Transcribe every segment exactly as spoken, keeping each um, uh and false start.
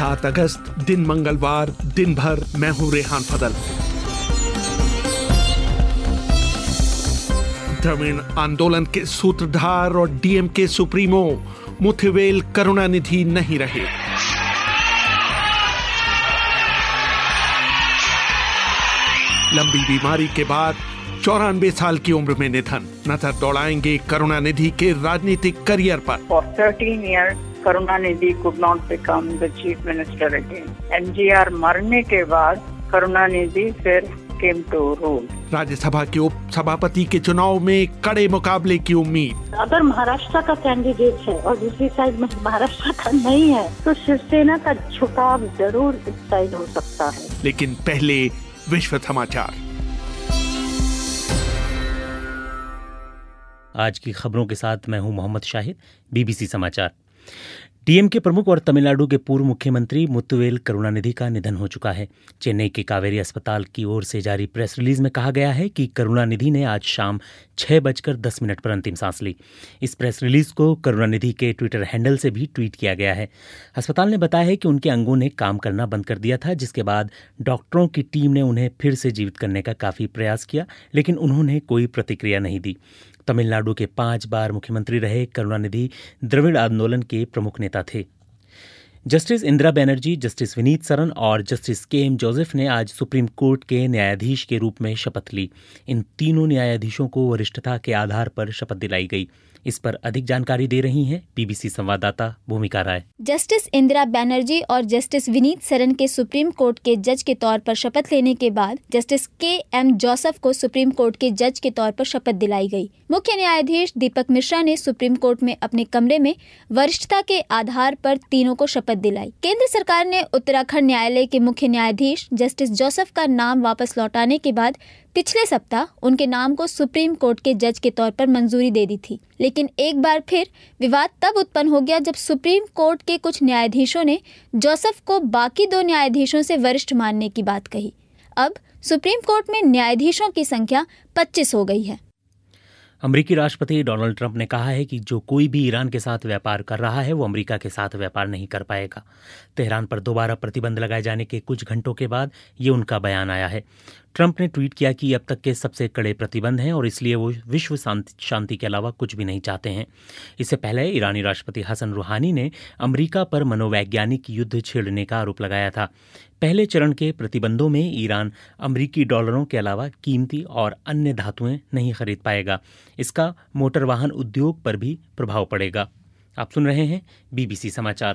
सात अगस्त, दिन मंगलवार, दिन भर मैं हूं रेहान फदल। द्रविड़ आंदोलन के सूत्रधार और डीएमके सुप्रीमो मुथुवेल करुणानिधि नहीं रहे। लंबी बीमारी के बाद चौरानवे साल की उम्र में निधन। नजर दौड़ाएंगे करुणानिधि के राजनीतिक करियर पर। For thirteen years, Karunanidhi could not become the chief minister again. M G R मरने के बाद करुणानिधि फिर came to rule. राज्यसभा के उप सभापति के चुनाव में कड़े मुकाबले की उम्मीद। अगर महाराष्ट्र का कैंडिडेट है और दूसरी साइड में महाराष्ट्र का नहीं है तो शिवसेना का झुकाव जरूर इस साइड हो सकता है। लेकिन पहले विश्व समाचार। आज की खबरों के साथ मैं हूं मोहम्मद शाहिद, बीबीसी समाचार। डीएमके प्रमुख और तमिलनाडु के पूर्व मुख्यमंत्री मुथुवेल करुणानिधि का निधन हो चुका है। चेन्नई के कावेरी अस्पताल की ओर से जारी प्रेस रिलीज में कहा गया है कि करुणानिधि ने आज शाम छह बजकर दस मिनट पर अंतिम सांस ली। इस प्रेस रिलीज को करुणानिधि के ट्विटर हैंडल से भी ट्वीट किया गया है। अस्पताल ने बताया है कि उनके अंगों ने काम करना बंद कर दिया था, जिसके बाद डॉक्टरों की टीम ने उन्हें फिर से जीवित करने का काफ़ी प्रयास किया, लेकिन उन्होंने कोई प्रतिक्रिया नहीं दी। तमिलनाडु के पांच बार मुख्यमंत्री रहे करुणानिधि द्रविड़ आंदोलन के प्रमुख नेता थे। जस्टिस इंदिरा बनर्जी, जस्टिस विनीत सरन और जस्टिस के एम जोसेफ ने आज सुप्रीम कोर्ट के न्यायाधीश के रूप में शपथ ली। इन तीनों न्यायाधीशों को वरिष्ठता के आधार पर शपथ दिलाई गई। इस पर अधिक जानकारी दे रही हैं बीबीसी संवाददाता भूमिका राय। जस्टिस इंदिरा बनर्जी और जस्टिस विनीत सरन के सुप्रीम कोर्ट के जज के तौर पर शपथ लेने के बाद जस्टिस के एम जोसेफ को सुप्रीम कोर्ट के जज के तौर पर शपथ दिलाई गई। मुख्य न्यायाधीश दीपक मिश्रा ने सुप्रीम कोर्ट में अपने कमरे में वरिष्ठता के आधार पर तीनों को शपथ दिलाई। केंद्र सरकार ने उत्तराखंड न्यायालय के मुख्य न्यायाधीश जस्टिस जोसेफ का नाम वापस लौटाने के बाद पिछले सप्ताह उनके नाम को सुप्रीम कोर्ट के जज के तौर पर मंजूरी दे दी थी। लेकिन एक बार फिर विवाद तब उत्पन्न हो गया जब सुप्रीम कोर्ट के कुछ न्यायाधीशों ने जोसेफ को बाकी दो न्यायाधीशों से वरिष्ठ मानने की बात कही। अब सुप्रीम कोर्ट में न्यायाधीशों की संख्या पच्चीस हो गई है। अमेरिकी राष्ट्रपति डोनाल्ड ट्रंप ने कहा है कि जो कोई भी ईरान के साथ व्यापार कर रहा है वो अमेरिका के साथ व्यापार नहीं कर पाएगा। तेहरान पर दोबारा प्रतिबंध लगाए जाने के कुछ घंटों के बाद ये उनका बयान आया है। ट्रंप ने ट्वीट किया कि अब तक के सबसे कड़े प्रतिबंध हैं और इसलिए वो विश्व शांति के अलावा कुछ भी नहीं चाहते हैं। इससे पहले ईरानी राष्ट्रपति हसन रूहानी ने अमेरिका पर मनोवैज्ञानिक युद्ध छेड़ने का आरोप लगाया था। पहले चरण के प्रतिबंधों में ईरान अमेरिकी डॉलरों के अलावा कीमती और अन्य धातुएं नहीं खरीद पाएगा। इसका मोटर वाहन उद्योग पर भी प्रभाव पड़ेगा। आप सुन रहे हैं बीबीसी समाचार।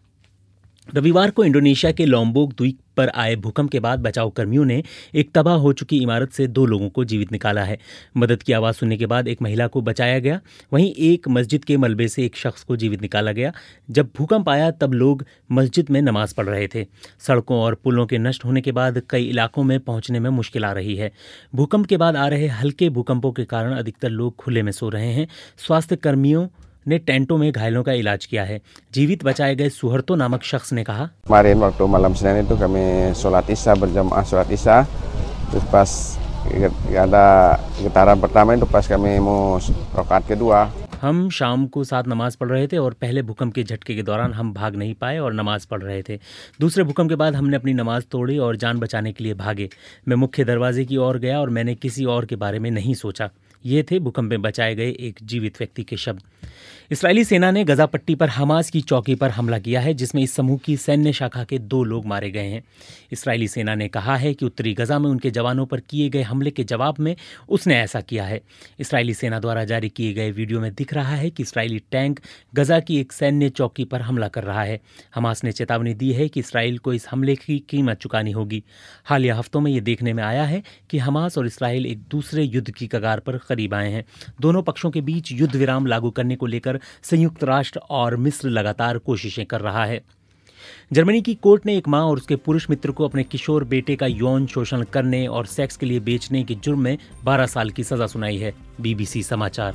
रविवार को इंडोनेशिया के लोम्बोक द्वीप पर आए भूकंप के बाद बचाव कर्मियों ने एक तबाह हो चुकी इमारत से दो लोगों को जीवित निकाला है। मदद की आवाज़ सुनने के बाद एक महिला को बचाया गया। वहीं एक मस्जिद के मलबे से एक शख्स को जीवित निकाला गया। जब भूकंप आया तब लोग मस्जिद में नमाज पढ़ रहे थे। सड़कों और पुलों के नष्ट होने के बाद कई इलाकों में पहुंचने में मुश्किल आ रही है। भूकंप के बाद आ रहे हल्के भूकंपों के कारण अधिकतर लोग खुले में सो रहे हैं। स्वास्थ्य कर्मियों ने टेंटों में घायलों का इलाज किया है। जीवित बचाए गए सुहर्तो नामक शख्स ने कहा, Kemarin waktu malam Senin itu kami sholat isya berjamaah sholat isya. Terus pas ada getaran pertama itu pas kami mau rakaat kedua. हम शाम को साथ नमाज पढ़ रहे थे और पहले भूकंप के झटके के दौरान हम भाग नहीं पाए और नमाज पढ़ रहे थे। दूसरे भूकंप के बाद हमने अपनी नमाज तोड़ी और जान बचाने के लिए भागे। मैं मुख्य दरवाजे की ओर गया और मैंने किसी और के बारे में नहीं सोचा। ये थे भूकंप में बचाए गए एक जीवित व्यक्ति के शब्द। इस्राएली सेना ने गजा पट्टी पर हमास की चौकी पर हमला किया है, जिसमें इस समूह की सैन्य शाखा के दो लोग मारे गए हैं। इस्राएली सेना ने कहा है कि उत्तरी गजा में उनके जवानों पर किए गए हमले के जवाब में उसने ऐसा किया है। इस्राएली सेना द्वारा जारी किए गए वीडियो में दिख रहा है कि इस्राएली टैंक गजा की एक सैन्य चौकी पर हमला कर रहा है। हमास ने चेतावनी दी है कि इस्राएल को इस हमले की कीमत चुकानी होगी। हालिया हफ्तों में ये देखने में आया है कि हमास और इस्राएल एक दूसरे युद्ध की कगार पर करीब आए हैं। दोनों पक्षों के बीच युद्ध विराम लागू करने को लेकर संयुक्त राष्ट्र और मिस्र लगातार कोशिशें कर रहा है। जर्मनी की कोर्ट ने एक मां और उसके पुरुष मित्र को अपने किशोर बेटे का यौन शोषण करने और सेक्स के लिए बेचने के जुर्म में बारह साल की सजा सुनाई है। बीबीसी समाचार।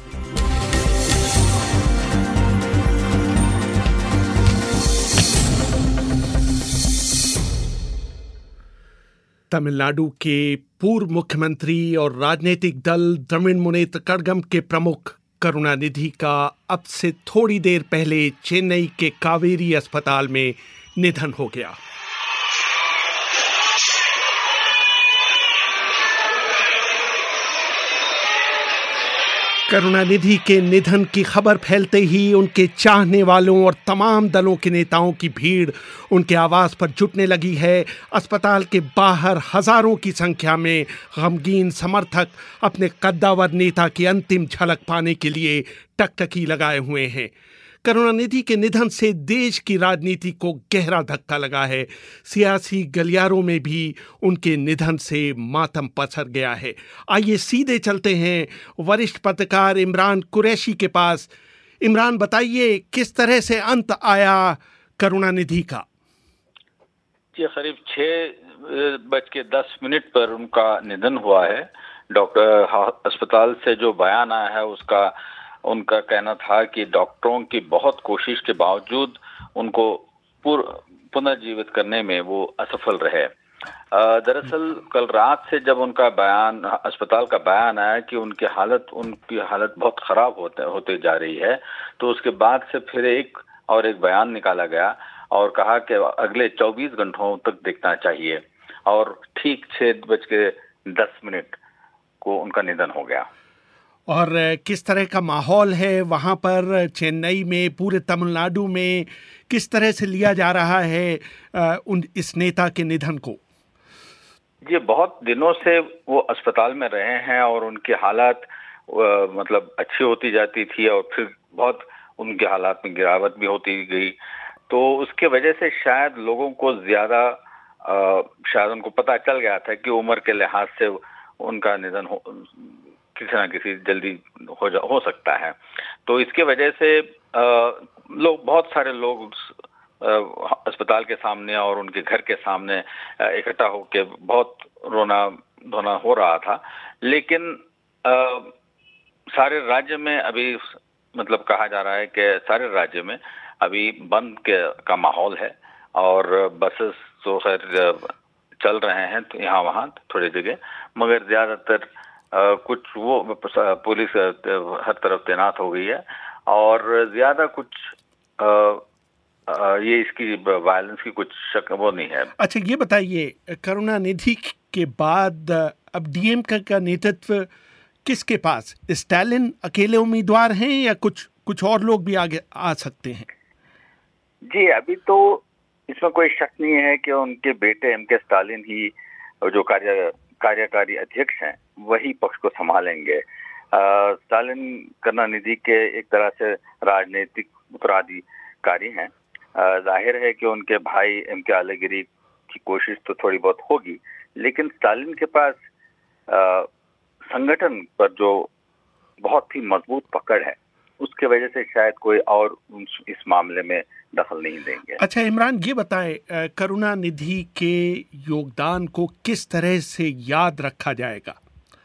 तमिलनाडु के पूर्व मुख्यमंत्री और राजनीतिक दल द्रविड़ मुनेत्र कड़गम के प्रमुख करुणानिधि का अब से थोड़ी देर पहले चेन्नई के कावेरी अस्पताल में निधन हो गया। करुणानिधि के निधन की खबर फैलते ही उनके चाहने वालों और तमाम दलों के नेताओं की भीड़ उनके आवास पर जुटने लगी है। अस्पताल के बाहर हजारों की संख्या में गमगीन समर्थक अपने कद्दावर नेता की अंतिम झलक पाने के लिए टकटकी लगाए हुए हैं। करुणानिधि के निधन से देश की राजनीति को गहरा धक्का लगा है। सियासी गलियारों में भी उनके निधन से मातम पसर गया है। आइए सीधे चलते हैं वरिष्ठ पत्रकार इमरान कुरैशी के पास। इमरान, बताइए किस तरह से अंत आया करुणानिधि का? जी, करीब छः बज के दस मिनट पर उनका निधन हुआ है। डॉक्टर अस्पताल से जो बयान आया है उसका उनका कहना था कि डॉक्टरों की बहुत कोशिश के बावजूद उनको पुनर्जीवित करने में वो असफल रहे। दरअसल कल रात से जब उनका बयान अस्पताल का बयान आया कि उनकी हालत उनकी हालत बहुत खराब होते होते जा रही है, तो उसके बाद से फिर एक और एक बयान निकाला गया और कहा कि अगले चौबीस घंटों तक देखना चाहिए, और ठीक छः बज के दस मिनट को उनका निधन हो गया। और किस तरह का माहौल है वहाँ पर चेन्नई में, पूरे तमिलनाडु में किस तरह से लिया जा रहा है उन इस नेता के निधन को? ये बहुत दिनों से वो अस्पताल में रहे हैं और उनकी हालत मतलब अच्छी होती जाती थी और फिर बहुत उनके हालात में गिरावट भी होती गई, तो उसके वजह से शायद लोगों को ज़्यादा शायद उनको पता चल गया था कि उम्र के लिहाज से उनका निधन हो किसी ना किसी जल्दी हो जा हो सकता है। तो इसके वजह से लोग बहुत सारे लोग अस्पताल के सामने और उनके घर के सामने इकट्ठा होकर बहुत रोना धोना हो रहा था। लेकिन आ, सारे राज्य में अभी मतलब कहा जा रहा है कि सारे राज्य में अभी बंद के का माहौल है और बसेस तो खैर चल रहे हैं तो यहाँ वहाँ थोड़ी जगह, मगर ज़्यादातर Uh, कुछ वो पुलिस हर तरफ तैनात हो गई है और ज्यादा कुछ आ, आ, ये इसकी वायलेंस की कुछ शक वो नहीं है। अच्छा, ये बताइए, करुणानिधि के बाद अब डीएमके का नेतृत्व किसके पास? स्टालिन अकेले उम्मीदवार हैं या कुछ कुछ और लोग भी आगे आ सकते हैं? जी, अभी तो इसमें कोई शक नहीं है कि उनके बेटे एम के स्टालिन ही जो कार्य कार्यकारी अध्यक्ष हैं वही पक्ष को संभालेंगे। स्टालिन करुणानिधि के एक तरह से राजनीतिक उत्तराधिकारी हैं। जाहिर है कि उनके भाई एम के आलगिरी की कोशिश तो थोड़ी बहुत होगी, लेकिन स्टालिन के पास आ, संगठन पर जो बहुत ही मजबूत पकड़ है उसके वजह से शायद कोई और इस मामले में दखल नहीं देंगे। अच्छा इमरान, ये बताएं, करुणानिधि के योगदान को किस तरह से याद रखा जाएगा?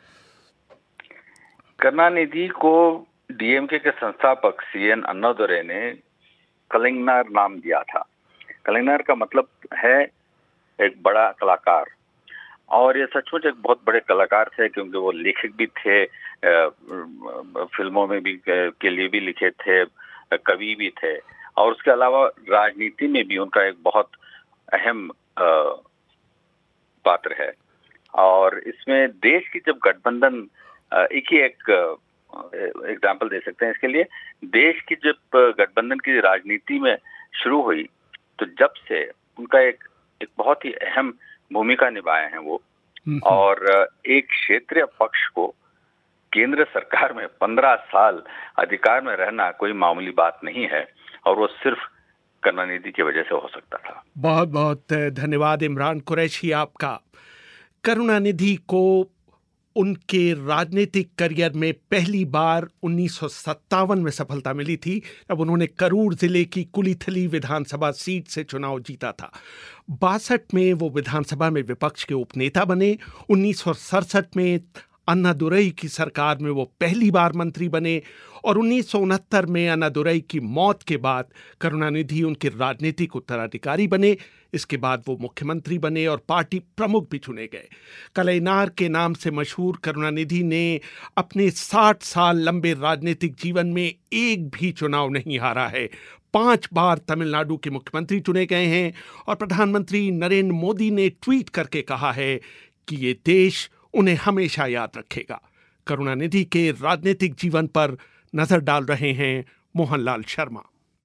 करुणानिधि को डीएमके के संस्थापक सी एन अन्नादुरै ने कलिंगनार नाम दिया था। कलिंगनार का मतलब है एक बड़ा कलाकार, और ये सचमुच एक बहुत बड़े कलाकार थे क्योंकि वो लेखक भी थे, फिल्मों में भी के लिए भी लिखे थे, कवि भी थे, और उसके अलावा राजनीति में भी उनका एक बहुत अहम पात्र है। और इसमें देश की जब गठबंधन, एक ही एक एग्जाम्पल दे सकते हैं इसके लिए, देश की जब गठबंधन की राजनीति में शुरू हुई तो जब से उनका एक एक बहुत ही अहम भूमिका निभाए हैं वो, और एक क्षेत्रीय पक्ष को केंद्र सरकार में पंद्रह साल अधिकार में रहना कोई मामूली बात नहीं है, और वो सिर्फ करुणानिधि की वजह से हो सकता था। बहुत बहुत धन्यवाद इमरान कुरैशी आपका। करुणानिधि को उनके राजनीतिक करियर में पहली बार उन्नीस सौ सत्तावन में सफलता मिली थी, जब उन्होंने करूर जिले की कुलीथली विधानसभा सीट से चुनाव जीता था। बासठ में वो विधानसभा में विपक्ष के उपनेता बने। उन्नीस सौ सड़सठ में अन्नादुरई की सरकार में वो पहली बार मंत्री बने और उन्नीस सौ उनहत्तर में अन्नादुरई की मौत के बाद करुणानिधि उनके राजनीतिक उत्तराधिकारी बने। इसके बाद वो मुख्यमंत्री बने और पार्टी प्रमुख भी चुने गए। कलईनार के नाम से मशहूर करुणानिधि ने अपने साठ साल लंबे राजनीतिक जीवन में एक भी चुनाव नहीं हारा है। पांच बार तमिलनाडु के मुख्यमंत्री चुने गए हैं और प्रधानमंत्री नरेंद्र मोदी ने ट्वीट करके कहा है कि ये देश उन्हें हमेशा याद रखेगा। करुणानिधि के राजनीतिक जीवन पर नजर डाल रहे हैं मोहनलाल शर्मा।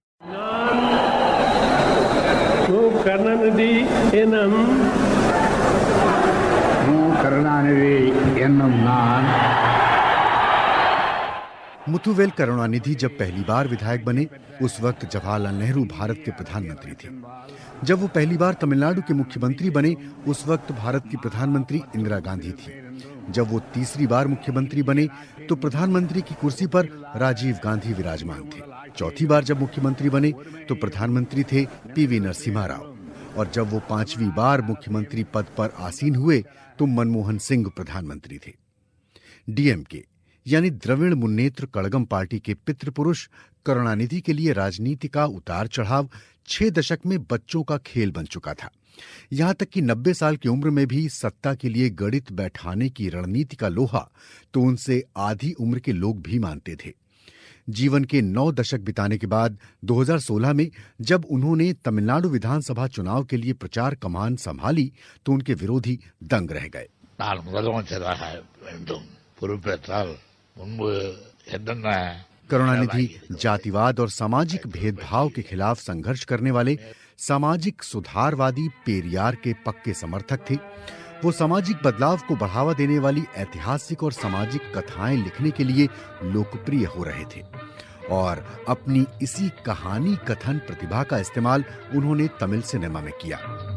करुणानिधि एनम करुणानिधि एनम नान मुथुवेल करुणानिधि जब पहली बार विधायक बने उस वक्त जवाहरलाल नेहरू भारत के प्रधानमंत्री थे। जब वो पहली बार तमिलनाडु के मुख्यमंत्री बने उस वक्त भारत की प्रधानमंत्री इंदिरा गांधी थी। जब वो तीसरी बार मुख्यमंत्री बने तो प्रधानमंत्री की कुर्सी पर राजीव गांधी विराजमान थे। चौथी बार जब मुख्यमंत्री बने तो प्रधानमंत्री थे पीवी नरसिम्हा राव और जब वो पांचवी बार मुख्यमंत्री पद पर आसीन हुए तो मनमोहन सिंह प्रधानमंत्री थे। डीएमके यानी द्रविड़ मुन्नेत्र कड़गम पार्टी के पितृपुरुष करुणानिधि के लिए राजनीति का उतार चढ़ाव छह दशक में बच्चों का खेल बन चुका था। यहां तक कि नब्बे साल की उम्र में भी सत्ता के लिए गणित बैठाने की रणनीति का लोहा तो उनसे आधी उम्र के लोग भी मानते थे। जीवन के नौ दशक बिताने के बाद दो हज़ार सोलह में जब उन्होंने तमिलनाडु विधानसभा चुनाव के लिए प्रचार कमान संभाली तो उनके विरोधी दंग रह गए। करुणानिधि जातिवाद और सामाजिक भेदभाव के खिलाफ संघर्ष करने वाले सामाजिक सुधारवादी पेरियार के पक्के समर्थक थे। वो सामाजिक बदलाव को बढ़ावा देने वाली ऐतिहासिक और सामाजिक कथाएं लिखने के लिए लोकप्रिय हो रहे थे और अपनी इसी कहानी कथन प्रतिभा का इस्तेमाल उन्होंने तमिल सिनेमा में किया।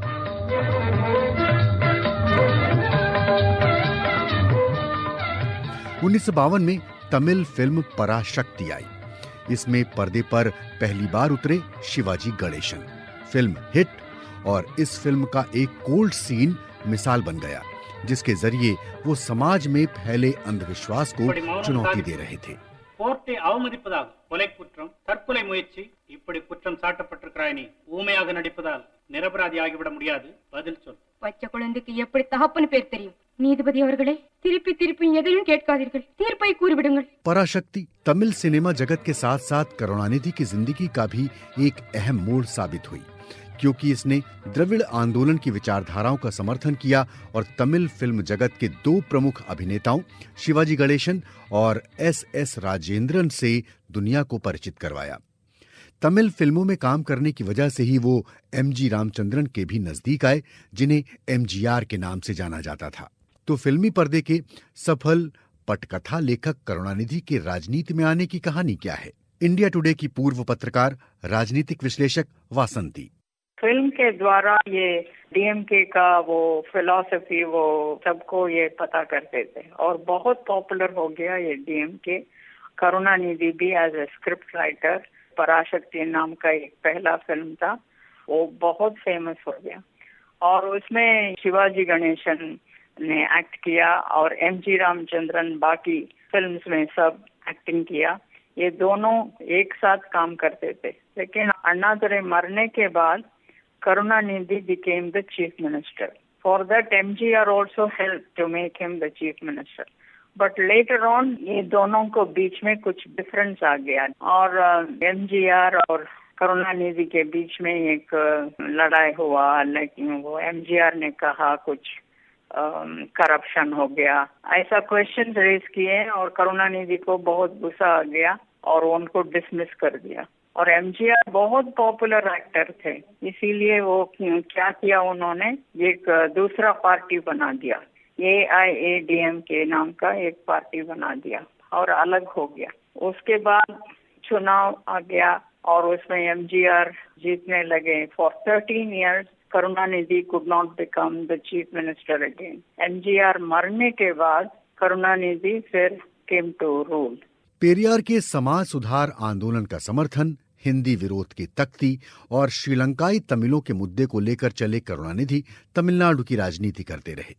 उन्नीस सौ बावन में तमिल फिल्म पराशक्ति आई। इसमें पर्दे पर पहली बार उतरे शिवाजी गणेशन। फिल्म हिट और इस फिल्म का एक कोल्ड सीन मिसाल बन गया जिसके जरिए वो समाज में फैले अंधविश्वास को चुनौती दे रहे थे। கோர்ட்டை அவமதிப்பதால் கொலை குற்றம், தற்கொலை முயற்சி, இப்படி குற்றம் சாட்டப்பட்டிருக்கிறாய் நீ ஊமையாக நடிப்பதால் நிரபராதி ஆகிவிட முடியாது. பதில் சொல். பச்சை குழந்தைக்கு எப்படி தகப்பன் பேர் தெரியும்? நீதிபதி அவர்களே, திருப்பி திருப்பி எதையும் கேட்காதீர்கள், தீர்ப்பை கூறிவிடுங்கள்। पराशक्ति तमिल सिनेमा जगत के साथ साथ करुणानिधि की जिंदगी का भी एक अहम मोड़ साबित हुई क्योंकि इसने द्रविड़ आंदोलन की विचारधाराओं का समर्थन किया और तमिल फिल्म जगत के दो प्रमुख अभिनेताओं शिवाजी गणेशन और एस एस राजेंद्रन से दुनिया को परिचित करवाया। तमिल फिल्मों में काम करने की वजह से ही वो एमजी रामचंद्रन के भी नजदीक आए जिन्हें एमजीआर के नाम से जाना जाता था। तो फिल्मी पर्दे के सफल पटकथा लेखक करुणानिधि के राजनीति में आने की कहानी क्या है? इंडिया टुडे की पूर्व पत्रकार राजनीतिक विश्लेषक वासंती। फिल्म के द्वारा ये डीएमके का वो फिलॉसफी वो सबको ये पता करते थे और बहुत पॉपुलर हो गया ये डीएमके। करुणानिधि भी एज ए स्क्रिप्ट राइटर पराशक्ति नाम का एक पहला फिल्म था, वो बहुत फेमस हो गया और उसमें शिवाजी गणेशन ने एक्ट किया और एमजी रामचंद्रन बाकी फिल्म्स में सब एक्टिंग किया। ये दोनों एक साथ काम करते थे, लेकिन अन्नादुरई मरने के बाद Karunanidhi became the chief minister. For that, M G R also helped to make him the chief minister. But later on, ये दोनों को बीच में कुछ डिफरेंस आ गया और एम जी आर और करुणानिधि के बीच में एक लड़ाई हुआ। लेकिन वो एम जी आर ने कहा कुछ करप्शन हो गया, ऐसा क्वेश्चन रेज किए और करुणानिधि को बहुत गुस्सा आ गया और उनको डिसमिस कर दिया। और एमजीआर बहुत पॉपुलर एक्टर थे, इसीलिए वो क्या किया उन्होंने एक दूसरा पार्टी बना दिया, ए आई ए डी एम के नाम का एक पार्टी बना दिया और अलग हो गया। उसके बाद चुनाव आ गया और उसमें एमजीआर जीतने लगे। For thirteen years Karunanidhi could not become the chief minister again. MGR मरने के बाद करुणानिधि फिर केम टू रूल। पेरियार के समाज सुधार आंदोलन का समर्थन, हिंदी विरोध की तख्ती और श्रीलंकाई तमिलों के मुद्दे को लेकर चले करुणानिधि तमिलनाडु की राजनीति करते रहे।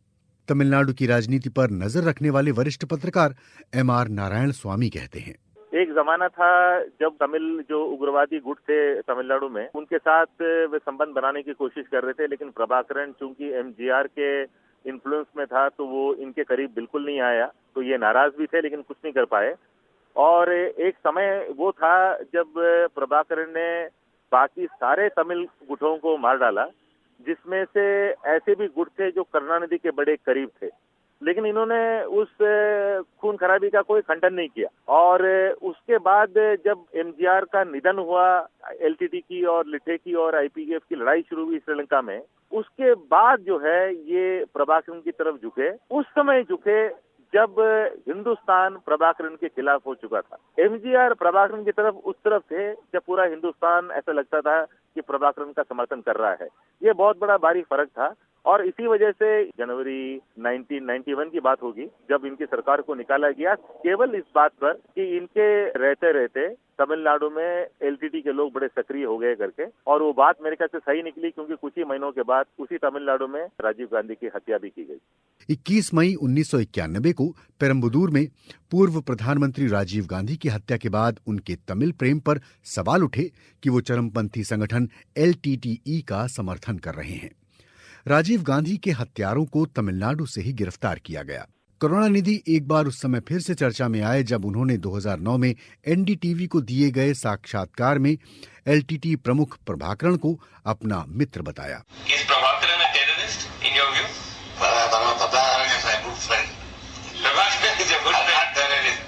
तमिलनाडु की राजनीति पर नजर रखने वाले वरिष्ठ पत्रकार एम आर नारायण स्वामी कहते हैं, एक जमाना था जब तमिल जो उग्रवादी गुट थे तमिलनाडु में, उनके साथ वे संबंध बनाने की कोशिश कर रहे थे, लेकिन प्रभाकरन चूंकि एमजीआर के इन्फ्लुएंस में था तो वो इनके करीब बिल्कुल नहीं आया, तो ये नाराज भी थे लेकिन कुछ नहीं कर पाए। और एक समय वो था जब प्रभाकरन ने बाकी सारे तमिल गुटों को मार डाला, जिसमें से ऐसे भी गुट थे जो करुणानिधि के बड़े करीब थे, लेकिन इन्होंने उस खून खराबी का कोई खंडन नहीं किया। और उसके बाद जब एमजीआर का निधन हुआ, एलटीटी की और लिठे की और आईपीएफ की लड़ाई शुरू हुई श्रीलंका में, उसके बाद जो है ये प्रभाकरन की तरफ झुके। उस समय झुके जब हिंदुस्तान प्रभाकरन के खिलाफ हो चुका था। एमजीआर प्रभाकरन की तरफ उस तरफ थे जब पूरा हिंदुस्तान ऐसा लगता था कि प्रभाकरन का समर्थन कर रहा है। ये बहुत बड़ा बारीक फर्क था और इसी वजह से जनवरी उन्नीस सौ इक्यानवे की बात होगी जब इनकी सरकार को निकाला गया, केवल इस बात पर कि इनके रहते रहते तमिलनाडु में एलटीटी के लोग बड़े सक्रिय हो गए करके। और वो बात मेरे ख्याल से सही निकली, क्योंकि कुछ ही महीनों के बाद उसी तमिलनाडु में राजीव गांधी की हत्या भी की गई। इक्कीस मई उन्नीस सौ इक्यानवे को पेरम्बदूर में पूर्व प्रधानमंत्री राजीव गांधी की हत्या के बाद उनके तमिल प्रेम पर सवाल उठे कि वो चरमपंथी संगठन एलटीटीई का समर्थन कर रहे हैं। राजीव गांधी के हत्यारों को तमिलनाडु से ही गिरफ्तार किया गया। करुणानिधि एक बार उस समय फिर से चर्चा में आए जब उन्होंने दो हज़ार नौ में एनडीटीवी को दिए गए साक्षात्कार में एलटीटी प्रमुख प्रभाकरन को अपना मित्र बताया। Is Prabhakaran a terrorist in your view? Prabhakaran is a good friend. Prabhakaran is a good friend. Not terrorist.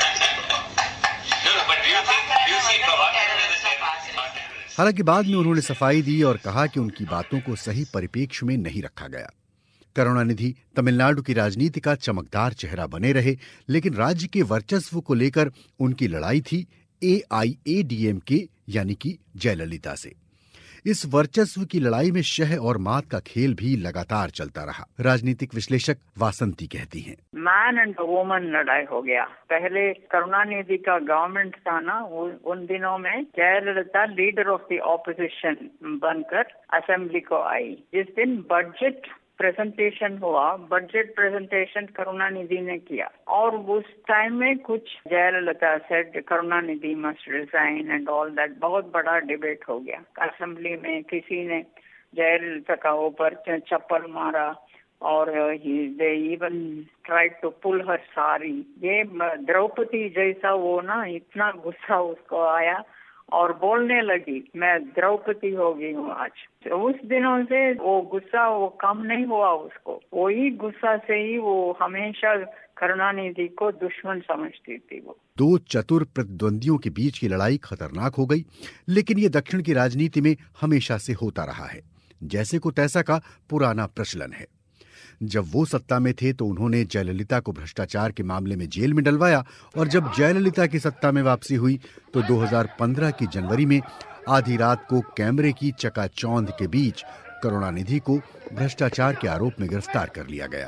No, no, but do you think, do you see Prabhakaran as a terrorist? हालांकि बाद में उन्होंने सफाई दी और कहा कि उनकी बातों को सही परिप्रेक्ष्य में नहीं रखा गया। करुणानिधि तमिलनाडु की राजनीति का चमकदार चेहरा बने रहे, लेकिन राज्य के वर्चस्व को लेकर उनकी लड़ाई थी एआईएडीएमके यानी कि जयललिता से। इस वर्चस्व की लड़ाई में शह और मात का खेल भी लगातार चलता रहा। राजनीतिक विश्लेषक वासंती कहती हैं, मैन एंड वुमन लड़ाई हो गया। पहले करुणानिधि का गवर्नमेंट था ना, उन दिनों में Jayalalithaa leader of the opposition बनकर असेंबली को आई। जिस दिन बजट प्रेजेंटेशन हुआ, बजट प्रेजेंटेशन करुणानिधि ने किया और उस टाइम में कुछ Jayalalithaa said Karunanidhi must resign and all that. बहुत बड़ा डिबेट हो गया असेंबली में। किसी ने जयललिता का ऊपर चप्पल मारा और they even tried to pull her sari. ये द्रौपदी जैसा वो ना, इतना गुस्सा उसको आया और बोलने लगी मैं द्रौपदी हो गई हूँ आज। तो उस दिनों से वो गुस्सा वो कम नहीं हुआ उसको। वही गुस्सा से ही वो हमेशा करुणानिधि को दुश्मन समझती थी। वो दो चतुर प्रतिद्वंदियों के बीच की लड़ाई खतरनाक हो गई, लेकिन ये दक्षिण की राजनीति में हमेशा से होता रहा है। जैसे को तैसा का पुराना प्रचलन है। जब वो सत्ता में थे तो उन्होंने जयललिता को भ्रष्टाचार के मामले में जेल में डलवाया और जब जयललिता की सत्ता में वापसी हुई तो दो हज़ार पंद्रह की जनवरी में आधी रात को कैमरे की चकाचौंध के बीच करुणानिधि को भ्रष्टाचार के आरोप में गिरफ्तार कर लिया गया।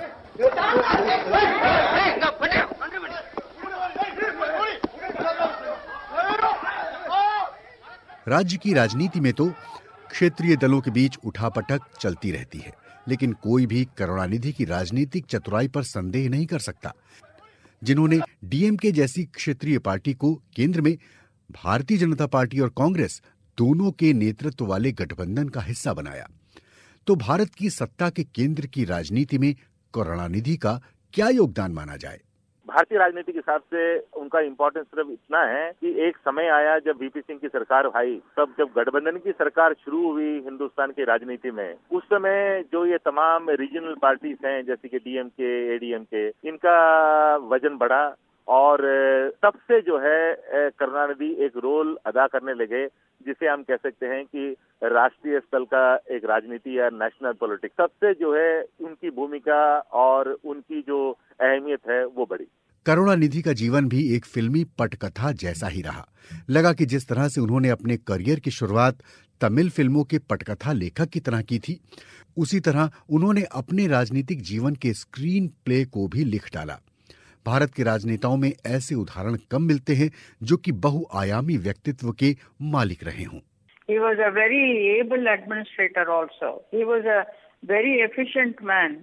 राज्य की राजनीति में तो क्षेत्रीय दलों के बीच उठापटक चलती रहती है, लेकिन कोई भी करुणानिधि की राजनीतिक चतुराई पर संदेह नहीं कर सकता। जिन्होंने डीएमके जैसी क्षेत्रीय पार्टी को केंद्र में भारतीय जनता पार्टी और कांग्रेस दोनों के नेतृत्व वाले गठबंधन का हिस्सा बनाया, तो भारत की सत्ता के केंद्र की राजनीति में करुणानिधि का क्या योगदान माना जाए? भारतीय राजनीति के हिसाब से उनका इम्पोर्टेंस सिर्फ इतना है कि एक समय आया जब वीपी सिंह की सरकार आई, तब जब गठबंधन की सरकार शुरू हुई हिंदुस्तान की राजनीति में, उस समय जो ये तमाम रीजनल पार्टीज हैं जैसे कि डीएमके, एडीएमके, इनका वजन बढ़ा और तब से जो है करुणानिधि एक रोल अदा करने लगे, जिसे हम कह सकते हैं कि राष्ट्रीय स्तर का एक राजनीति या नेशनल पॉलिटिक्स। तब से जो है उनकी भूमिका और उनकी जो अहमियत है वो बढ़ी। करुणानिधि का जीवन भी एक फिल्मी पटकथा जैसा ही रहा। लगा कि जिस तरह से उन्होंने अपने करियर की शुरुआत तमिल फिल्मों के पटकथा लेखक की तरह की थी, उसी तरह उन्होंने अपने राजनीतिक जीवन के स्क्रीन प्ले को भी लिख डाला। भारत के राजनेताओं में ऐसे उदाहरण कम मिलते हैं जो कि बहुआयामी व्यक्तित्व के मालिक रहे हों। He was a very able administrator also. He was a very efficient man.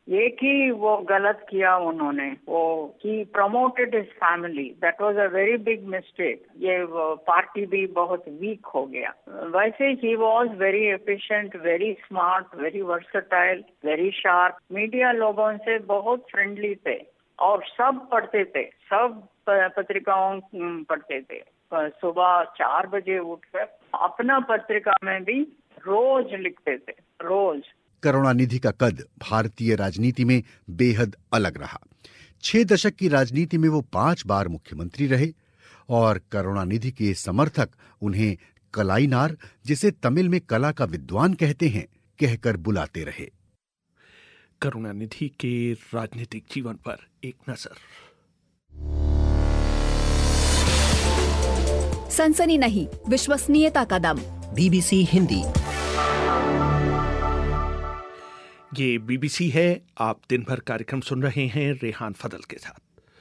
एक ही वो गलत किया उन्होंने, वो ही promoted his family, that was a very big mistake. ये पार्टी भी बहुत वीक हो गया। वैसे ही was very efficient, very smart, very versatile, very sharp. Media लोगों से बहुत फ्रेंडली थे और सब पढ़ते थे, सब पत्रिकाओं पढ़ते थे। सुबह चार बजे उठकर अपना पत्रिका में भी रोज लिखते थे, रोज। करुणानिधि का कद भारतीय राजनीति में बेहद अलग रहा। छह दशक की राजनीति में वो पांच बार मुख्यमंत्री रहे और करुणानिधि के समर्थक उन्हें कलाईनार, जिसे तमिल में कला का विद्वान कहते हैं, कहकर बुलाते रहे। करुणानिधि के राजनीतिक जीवन पर एक नजर। सनसनी नहीं, विश्वसनीयता का दम। बीबीसी हिंदी। ये बीबीसी है। आप दिन भर कार्यक्रम सुन रहे हैं रेहान फजल के साथ।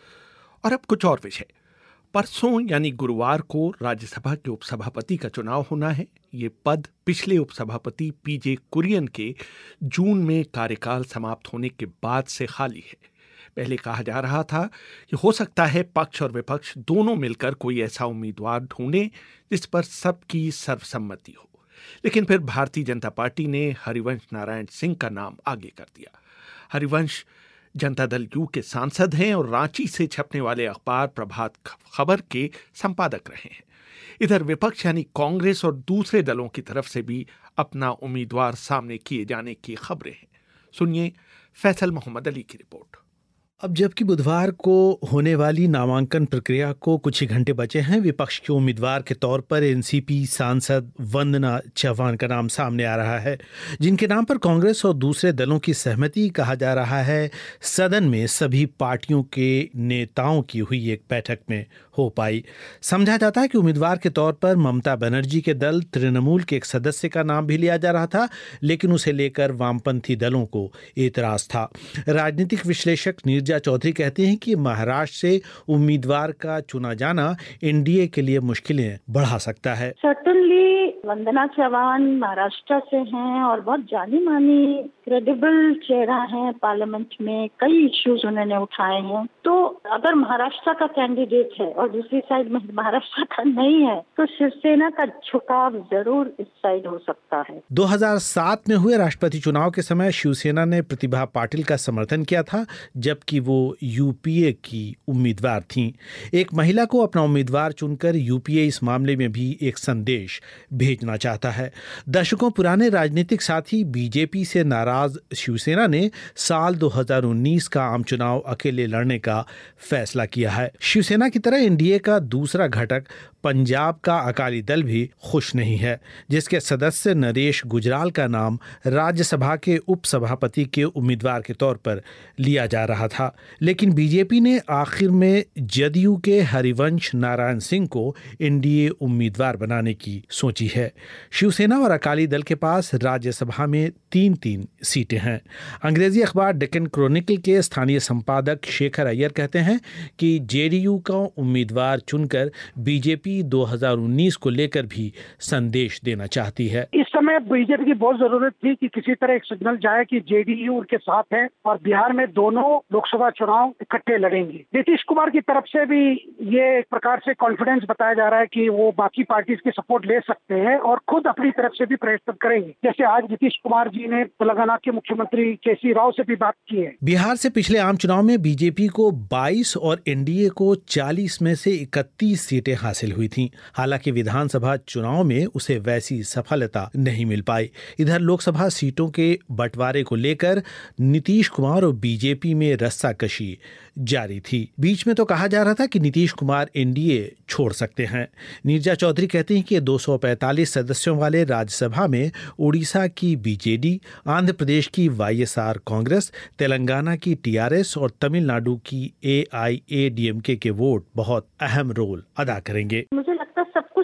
और अब कुछ और विषय। परसों यानी गुरुवार को राज्यसभा के उपसभापति का चुनाव होना है। ये पद पिछले उपसभापति पीजे कुरियन के जून में कार्यकाल समाप्त होने के बाद से खाली है। पहले कहा जा रहा था कि हो सकता है पक्ष और विपक्ष दोनों मिलकर कोई ऐसा उम्मीदवार ढूंढें जिस पर सबकी सर्वसम्मति हो, लेकिन फिर भारतीय जनता पार्टी ने हरिवंश नारायण सिंह का नाम आगे कर दिया। हरिवंश जनता दल यू के सांसद हैं और रांची से छपने वाले अखबार प्रभात खबर के संपादक रहे हैं। इधर विपक्ष यानी कांग्रेस और दूसरे दलों की तरफ से भी अपना उम्मीदवार सामने किए जाने की खबरें हैं। सुनिए फैसल मोहम्मद अली की रिपोर्ट। अब जबकि बुधवार को होने वाली नामांकन प्रक्रिया को कुछ ही घंटे बचे हैं, विपक्ष के उम्मीदवार के तौर पर एनसीपी सांसद वंदना चव्हाण का नाम सामने आ रहा है, जिनके नाम पर कांग्रेस और दूसरे दलों की सहमति कहा जा रहा है सदन में सभी पार्टियों के नेताओं की हुई एक बैठक में हो पाई। समझा जाता है कि उम्मीदवार के तौर पर ममता बनर्जी के दल तृणमूल के एक सदस्य का नाम भी लिया जा रहा था, लेकिन उसे लेकर वामपंथी दलों को एतराज था। राजनीतिक विश्लेषक नीरजा चौधरी कहते हैं कि महाराष्ट्र से उम्मीदवार का चुना जाना एनडीए के लिए मुश्किलें बढ़ा सकता है। सर्टनली वंदना चव्हाण महाराष्ट्र से हैं और बहुत जानी मानी क्रेडिबल चेहरा है। पार्लियामेंट में कई इश्यूज उन्होंने उठाए हैं। तो अगर महाराष्ट्र का कैंडिडेट है और दूसरी साइड में महाराष्ट्र का नहीं है, तो शिवसेना का झुकाव जरूर इस साइड हो सकता है। दो हज़ार सात में हुए राष्ट्रपति चुनाव के समय शिवसेना ने प्रतिभा पाटिल का समर्थन किया था, जबकि वो यूपीए की उम्मीदवार थीं। एक महिला को अपना उम्मीदवार चुनकर यूपीए इस मामले में भी एक संदेश भेजना चाहता है। दशकों पुराने राजनीतिक साथी बीजेपी से नाराज शिवसेना ने साल दो हज़ार उन्नीस का आम चुनाव अकेले लड़ने का फैसला किया है। शिवसेना की तरह एनडीए का दूसरा घटक पंजाब का अकाली दल भी खुश नहीं है, जिसके सदस्य नरेश गुजराल का नाम राज्यसभा के उपसभापति के उम्मीदवार के तौर पर लिया जा रहा था। लेकिन बीजेपी ने आखिर में जदयू के हरिवंश नारायण सिंह को एनडीए उम्मीदवार बनाने की सोची है। शिवसेना और अकाली दल के पास राज्यसभा में तीन तीन सीटें हैं। अंग्रेजी अखबार डेक्कन क्रॉनिकल के स्थानीय संपादक शेखर अय्यर कहते हैं कि जेडीयू का उम्मीदवार चुनकर बीजेपी दो हज़ार उन्नीस को लेकर भी संदेश देना चाहती है। इस समय बीजेपी की बहुत जरूरत थी कि किसी तरह एक सिग्नल जाए कि जेडीयू उनके साथ है और बिहार में दोनों लोकसभा चुनाव इकट्ठे लड़ेंगे। नीतीश कुमार की तरफ से भी ये एक प्रकार से कॉन्फिडेंस बताया जा रहा है कि वो बाकी पार्टीज की सपोर्ट ले सकते हैं और खुद अपनी तरफ से भी प्रयत्न करेंगे। जैसे आज नीतीश कुमार जी ने तेलंगाना के मुख्यमंत्री केसी राव से भी बात की है। बिहार से पिछले आम चुनाव में बीजेपी को बाईस और एनडीए को चालीस में से इकतीस सीटें हासिल हुई थीं। हालांकि विधानसभा चुनाव में उसे वैसी सफलता नहीं मिल पाई। इधर लोकसभा सीटों के बंटवारे को लेकर नीतीश कुमार और बीजेपी में रस्साकशी जारी थी। बीच में तो कहा जा रहा था कि नीतीश कुमार एनडीए छोड़ सकते हैं। नीरजा चौधरी कहती हैं कि दो सौ पैंतालीस सदस्यों वाले राज्यसभा में उड़ीसा की बीजेडी, आंध्र प्रदेश की वाईएसआर कांग्रेस, तेलंगाना की टीआरएस और तमिलनाडु की एआईएडीएमके के वोट बहुत अहम रोल अदा करेंगे। मुझे लगता है सब कुछ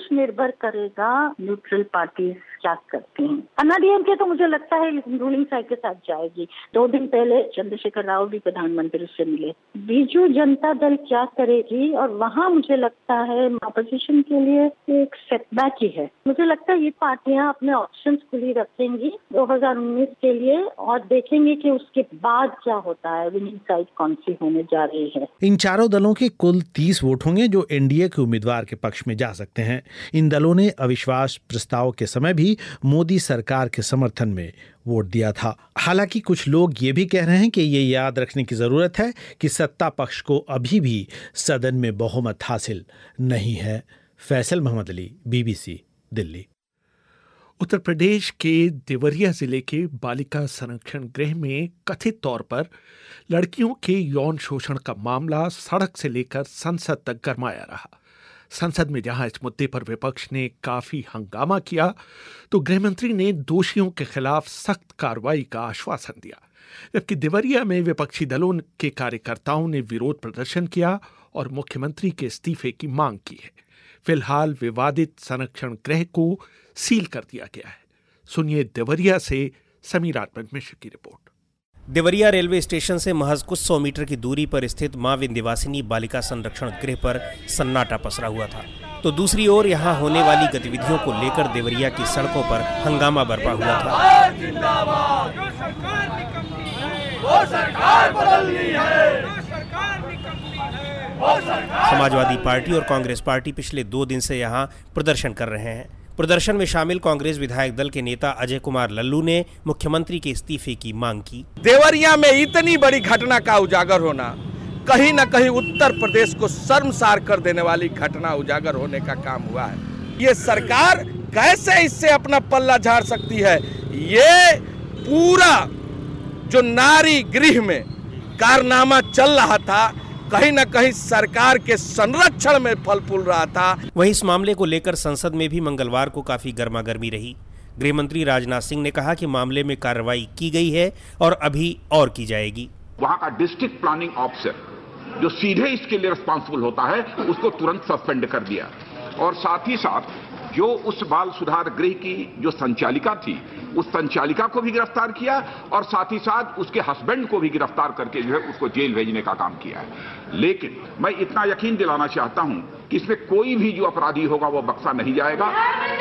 निर्भर करेगा न्यूट्रल पार्टीज क्या करते हैं। अन्ना डीएमके तो मुझे लगता है रूलिंग साइड के साथ जाएगी। दो दिन पहले चंद्रशेखर राव भी प्रधानमंत्री से मिले। बीजू जनता दल क्या करेगी, और वहाँ मुझे लगता है अपोजिशन के लिए एक सेटबैक ही है। मुझे लगता है ये पार्टियां अपने ऑप्शंस खुली रखेंगी दो हज़ार उन्नीस के लिए और देखेंगे कि उसके बाद क्या होता है, विनिंग साइड कौन सी होने जा रही है। इन चारों दलों के कुल तीस वोट होंगे जो एनडीए के उम्मीदवार के पक्ष में जा सकते हैं। इन दलों ने अविश्वास प्रस्ताव के समय भी मोदी सरकार के समर्थन में वोट दिया था। हालांकि कुछ लोग ये भी कह रहे हैं कि ये याद रखने की जरूरत है कि सत्ता पक्ष को अभी भी सदन में बहुमत हासिल नहीं है। फैसल मोहम्मद अली, बीबीसी, दिल्ली। उत्तर प्रदेश के देवरिया जिले के बालिका संरक्षण गृह में कथित तौर पर लड़कियों के यौन शोषण का मामला सड़क से लेकर संसद तक गरमाया रहा। संसद में जहां इस मुद्दे पर विपक्ष ने काफी हंगामा किया, तो गृहमंत्री ने दोषियों के खिलाफ सख्त कार्रवाई का आश्वासन दिया, जबकि देवरिया में विपक्षी दलों के कार्यकर्ताओं ने विरोध प्रदर्शन किया और मुख्यमंत्री के इस्तीफे की मांग की है। फिलहाल विवादित संरक्षण गृह को सील कर दिया गया है। सुनिए देवरिया से समीर आत्मज मिश्र की रिपोर्ट। देवरिया रेलवे स्टेशन से महज कुछ सौ मीटर की दूरी पर स्थित मां विंध्यवासिनी बालिका संरक्षण गृह पर सन्नाटा पसरा हुआ था, तो दूसरी ओर यहां होने वाली गतिविधियों को लेकर देवरिया की सड़कों पर हंगामा बरपा हुआ था। समाजवादी पार्टी और कांग्रेस पार्टी पिछले दो दिन से यहां प्रदर्शन कर रहे हैं। प्रदर्शन में शामिल कांग्रेस विधायक दल के नेता अजय कुमार लल्लू ने मुख्यमंत्री के इस्तीफे की मांग की। देवरिया में इतनी बड़ी घटना का उजागर होना कहीं न कहीं उत्तर प्रदेश को शर्मसार कर देने वाली घटना उजागर होने का काम हुआ है। ये सरकार कैसे इससे अपना पल्ला झाड़ सकती है? ये पूरा जो नारी गृह में कारनामा चल रहा था, कहीं न कहीं सरकार के संरक्षण में फल फूल रहा था। वहीं इस मामले को लेकर संसद में भी मंगलवार को काफी गर्मागर्मी रही। गृह मंत्री राजनाथ सिंह ने कहा कि मामले में कार्रवाई की गई है और अभी और की जाएगी। वहाँ का डिस्ट्रिक्ट प्लानिंग ऑफिसर जो सीधे इसके लिए रिस्पॉन्सिबल होता है, उसको तुरंत सस्पेंड कर दिया, और साथ ही साथ जो उस बाल सुधार गृह की जो संचालिका थी, उस संचालिका को भी गिरफ्तार किया, और साथ ही साथ उसके हस्बैंड को भी गिरफ्तार करके जो है उसको जेल भेजने का काम किया है। लेकिन मैं इतना यकीन दिलाना चाहता हूं कि इसमें कोई भी जो अपराधी होगा वो बख्शा नहीं जाएगा।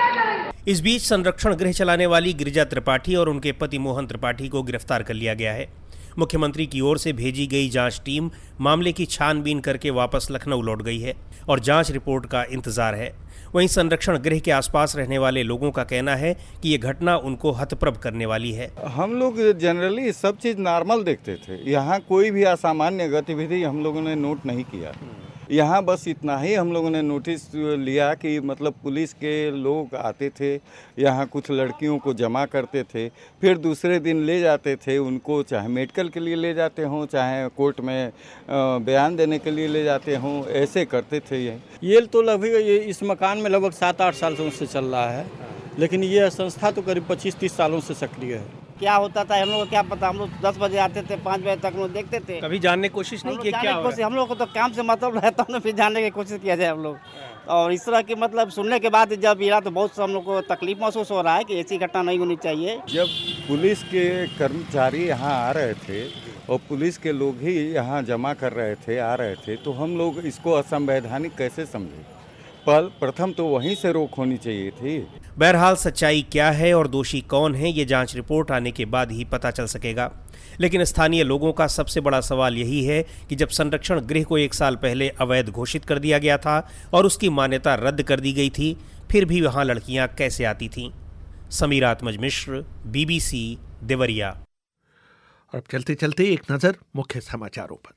इस बीच संरक्षण गृह चलाने वाली गिरिजा त्रिपाठी और उनके पति मोहन त्रिपाठी को गिरफ्तार कर लिया गया है। मुख्यमंत्री की ओर से भेजी गई जांच टीम मामले की छानबीन करके वापस लखनऊ लौट गई है और जांच रिपोर्ट का इंतजार है। वहीं संरक्षण गृह के आसपास रहने वाले लोगों का कहना है कि ये घटना उनको हतप्रभ करने वाली है। हम लोग जनरली सब चीज़ नॉर्मल देखते थे, यहाँ कोई भी असामान्य गतिविधि हम लोगों ने नोट नहीं किया। यहाँ बस इतना ही हम लोगों ने नोटिस लिया कि मतलब पुलिस के लोग आते थे, यहाँ कुछ लड़कियों को जमा करते थे, फिर दूसरे दिन ले जाते थे उनको, चाहे मेडिकल के लिए ले जाते हों, चाहे कोर्ट में बयान देने के लिए ले जाते हों, ऐसे करते थे। ये ये तो लगभग ये इस मकान में लगभग सात आठ सालों से चल रहा है, लेकिन ये संस्था तो करीब पच्चीस तीस सालों से सक्रिय है। क्या होता था हम लोग को क्या पता। हम लोग दस बजे आते थे, पाँच बजे तक लोग देखते थे। कभी जानने की कोशिश नहीं की क्या हो रहा है? हम लोग को तो काम से मतलब रहता है, फिर जानने की कोशिश किया जाए हम लोग। और इस तरह की मतलब सुनने के बाद जब मिला तो बहुत हम लोग को तकलीफ महसूस हो रहा है कि ऐसी घटना नहीं होनी चाहिए। जब पुलिस के कर्मचारी यहाँ आ रहे थे और पुलिस के लोग ही यहाँ जमा कर रहे थे, आ रहे थे, तो हम लोग इसको असंवैधानिक कैसे समझे? पल प्रथम तो वहीं से रोक होनी चाहिए थी। बहरहाल सच्चाई क्या है और दोषी कौन है, ये जांच रिपोर्ट आने के बाद ही पता चल सकेगा। लेकिन स्थानीय लोगों का सबसे बड़ा सवाल यही है कि जब संरक्षण गृह को एक साल पहले अवैध घोषित कर दिया गया था और उसकी मान्यता रद्द कर दी गई थी, फिर भी वहां लड़कियां कैसे आती थीं। समीर आत्मज मिश्र, बीबीसी, देवरिया। और अब चलते चलते एक नजर मुख्य समाचारों पर।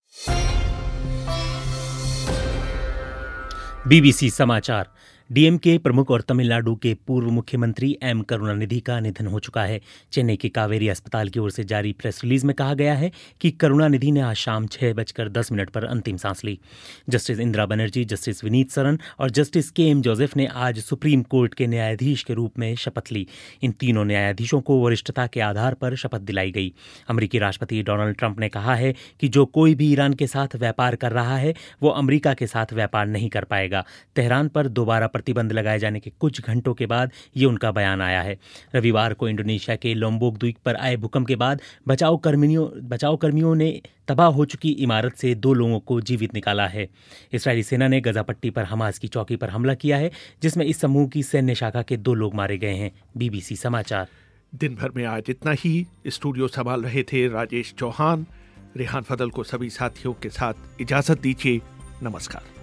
बीबीसी समाचार। डीएमके प्रमुख और तमिलनाडु के पूर्व मुख्यमंत्री एम करुणानिधि का निधन हो चुका है। चेन्नई के कावेरी अस्पताल की ओर से जारी प्रेस रिलीज में कहा गया है कि करुणानिधि ने आज शाम छह बजकर दस मिनट पर अंतिम सांस ली। जस्टिस इंदिरा बनर्जी, जस्टिस विनीत सरन और जस्टिस के एम जोसेफ ने आज सुप्रीम कोर्ट के न्यायाधीश के रूप में शपथ ली। इन तीनों न्यायाधीशों को वरिष्ठता के आधार पर शपथ दिलाई गई। अमेरिकी राष्ट्रपति डोनाल्ड ट्रंप ने कहा है कि जो कोई भी ईरान के साथ व्यापार कर रहा है वो अमेरिका के साथ व्यापार नहीं कर पाएगा। तेहरान पर दोबारा प्रतिबंध लगाए जाने के कुछ घंटों के बाद ये उनका बयान आया है। रविवार को इंडोनेशिया के लोम्बोक द्वीप पर आए भूकंप के बाद बचाव कर्मियों बचाव कर्मियों ने तबाह हो चुकी इमारत से दो लोगों को जीवित निकाला है। इस्राएली सेना ने गजा पट्टी पर हमास की चौकी पर हमला किया है, जिसमें इस समूह की सैन्य शाखा के दो लोग मारे गए हैं। बीबीसी समाचार। दिन भर में आज इतना ही। स्टूडियो संभाल रहे थे राजेश चौहान। रेहान फदल को सभी साथियों के साथ इजाजत दीजिए। नमस्कार।